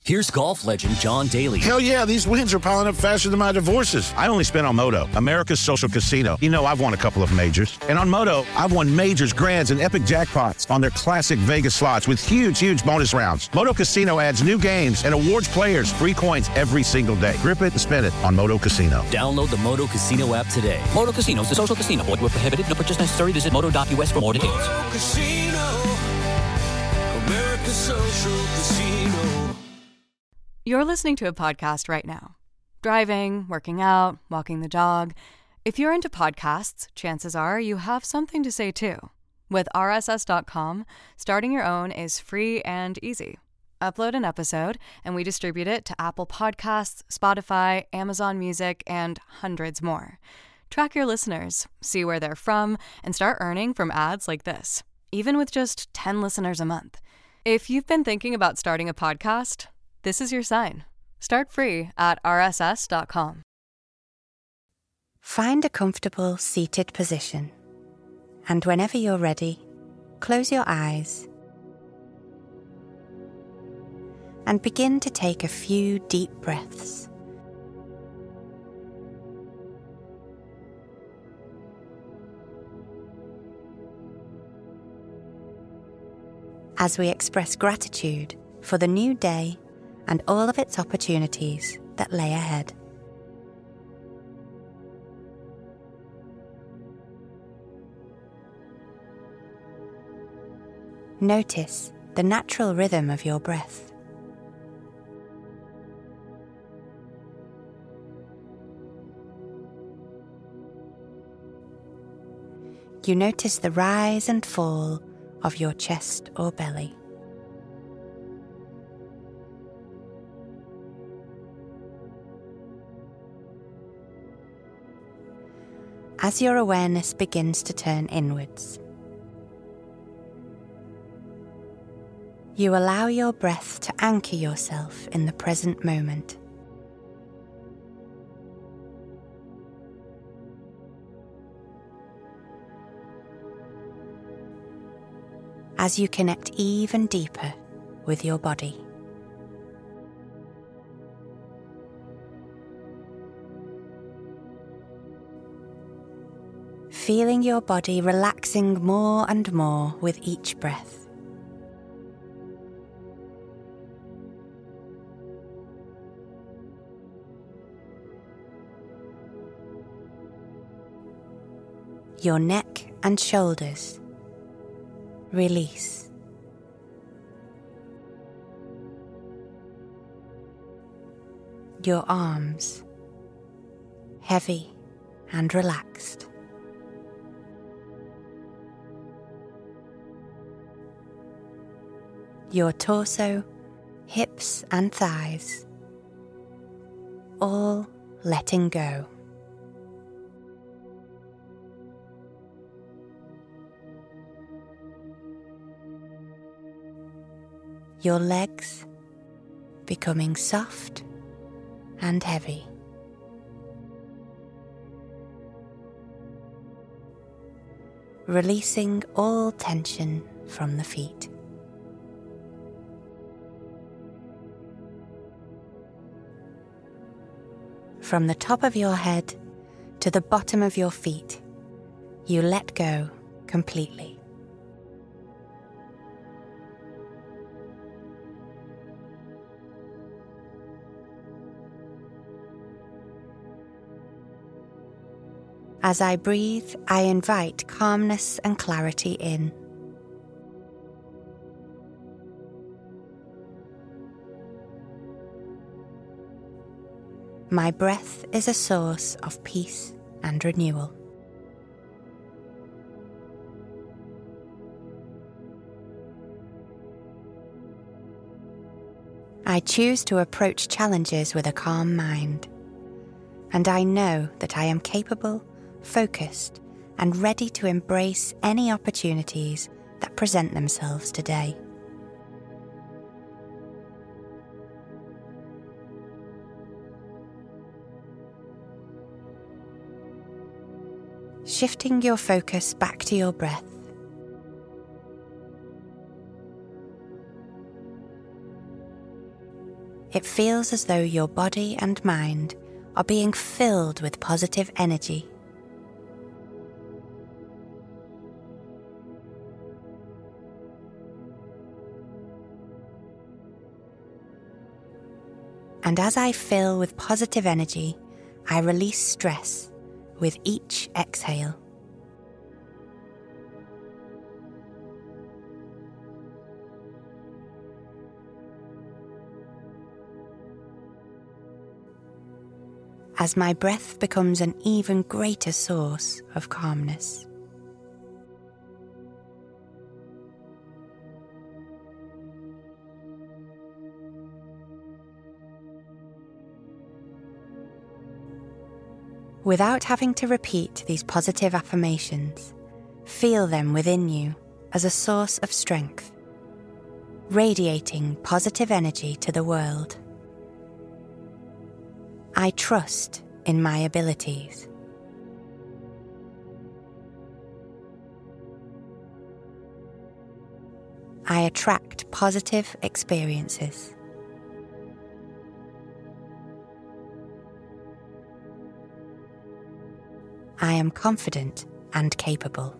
Here's golf legend John Daly. Hell yeah, these wins are piling up faster than my divorces. I only spent on Moto, America's social casino. You know, I've won a couple of majors. And on Moto, I've won majors, grands, and epic jackpots on their classic Vegas slots with huge bonus rounds. Moto Casino adds new games and awards players free coins every single day. Grip it and spin it on Moto Casino. Download the Moto Casino app today. Moto Casino is the social casino. Void where prohibited. No purchase necessary. Visit moto.us for more details. Moto Casino, America's social casino. You're listening to a podcast right now. Driving, working out, walking the dog. If you're into podcasts, chances are you have something to say too. With RSS.com, starting your own is free and easy. Upload an episode, and we distribute it to Apple Podcasts, Spotify, Amazon Music, and hundreds more. Track your listeners, see where they're from, and start earning from ads like this, even with just 10 listeners a month. If you've been thinking about starting a podcast, this is your sign. Start free at rss.com. Find a comfortable seated position, and whenever you're ready, close your eyes and begin to take a few deep breaths. As we express gratitude for the new day and all of its opportunities that lay ahead. Notice the natural rhythm of your breath. You notice the rise and fall of your chest or belly. As your awareness begins to turn inwards, you allow your breath to anchor yourself in the present moment. As you connect even deeper with your body. Feeling your body relaxing more and more with each breath. Your neck and shoulders release. Your arms heavy and relaxed. Your torso, hips and thighs, all letting go. Your legs becoming soft and heavy. Releasing all tension from the feet. From the top of your head to the bottom of your feet, you let go completely. As I breathe, I invite calmness and clarity in. My breath is a source of peace and renewal. I choose to approach challenges with a calm mind, and I know that I am capable, focused, and ready to embrace any opportunities that present themselves today. Shifting your focus back to your breath. it feels as though your body and mind are being filled with positive energy. And as I fill with positive energy, I release stress with each exhale. As my breath becomes an even greater source of calmness. Without having to repeat these positive affirmations, feel them within you as a source of strength, radiating positive energy to the world. I trust in my abilities. I attract positive experiences. I am confident and capable.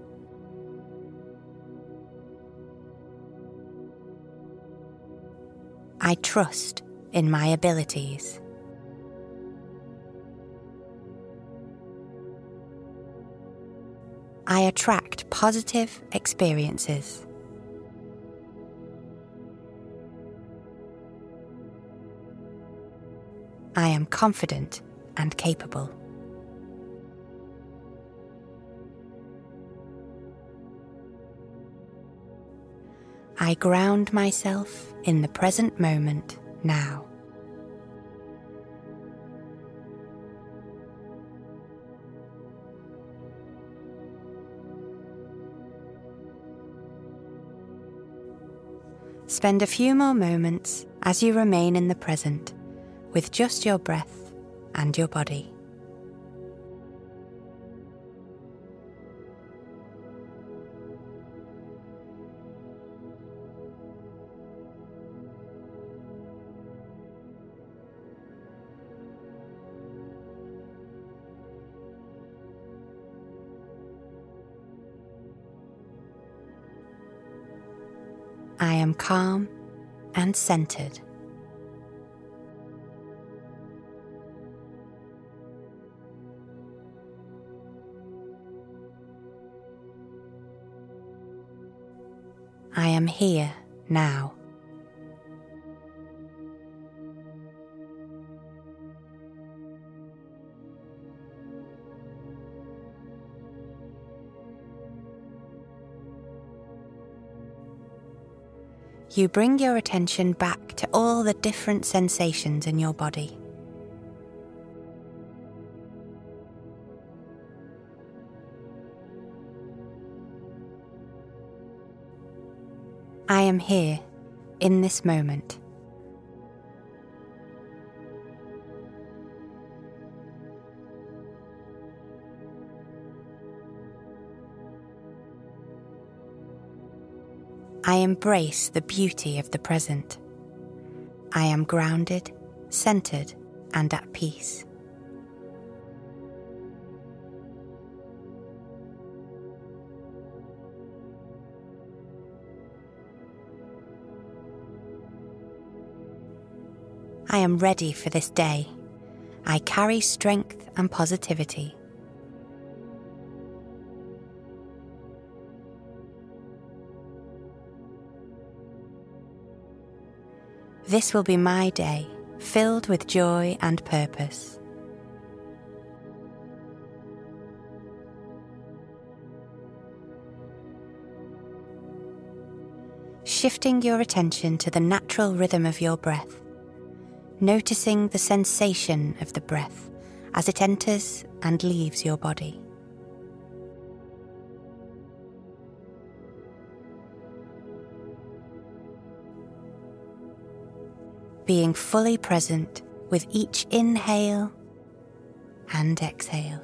I trust in my abilities. I attract positive experiences. I am confident and capable. I ground myself in the present moment now. Spend a few more moments as you remain in the present with just your breath and your body. I am calm and centered. I am here now. You bring your attention back to all the different sensations in your body. I am here, in this moment. I embrace the beauty of the present. I am grounded, centered, and at peace. I am ready for this day. I carry strength and positivity. This will be my day, filled with joy and purpose. Shifting your attention to the natural rhythm of your breath, noticing the sensation of the breath as it enters and leaves your body. Being fully present with each inhale and exhale.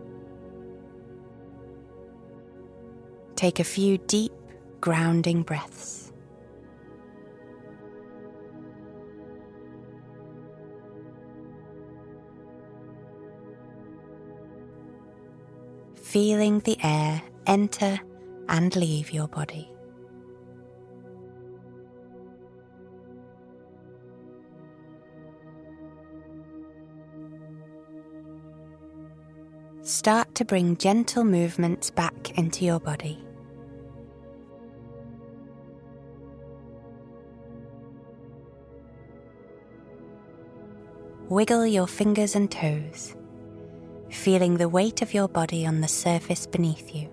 Take a few deep, grounding breaths. feeling the air enter and leave your body. Start to bring gentle movements back into your body. Wiggle your fingers and toes, feeling the weight of your body on the surface beneath you.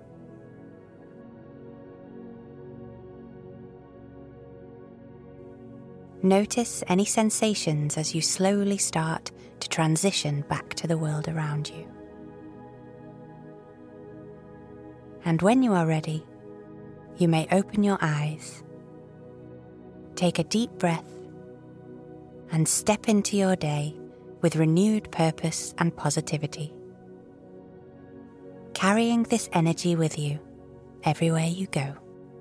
Notice any sensations as you slowly start to transition back to the world around you. And when you are ready, you may open your eyes, take a deep breath, and step into your day with renewed purpose and positivity, carrying this energy with you everywhere you go.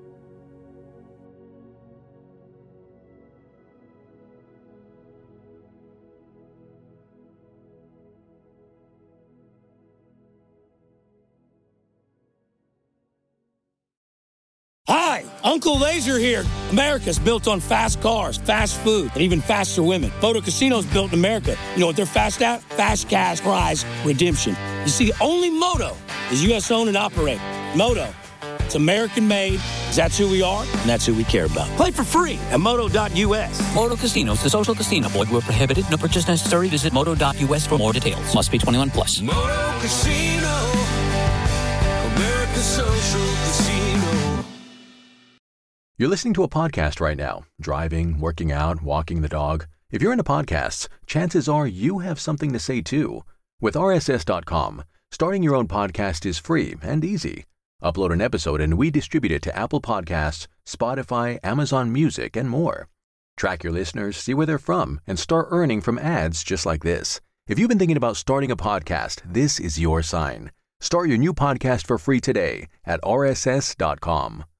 Hi, Uncle Laser here. America's built on fast cars, fast food, and even faster women. Moto Casino's built in America. You know what they're fast at? Fast cash prize redemption. You see, only Moto is U.S. owned and operated. Moto, it's American made. That's who we are, and that's who we care about. Play for free at moto.us. Moto Casino is a social casino. Void where prohibited. No purchase necessary. Visit moto.us for more details. Must be 21 plus. Moto Casino, America's social casino. You're listening to a podcast right now, driving, working out, walking the dog. If you're into podcasts, chances are you have something to say too. With RSS.com, starting your own podcast is free and easy. Upload an episode and we distribute it to Apple Podcasts, Spotify, Amazon Music, and more. Track your listeners, see where they're from, and start earning from ads just like this. If you've been thinking about starting a podcast, this is your sign. Start your new podcast for free today at RSS.com.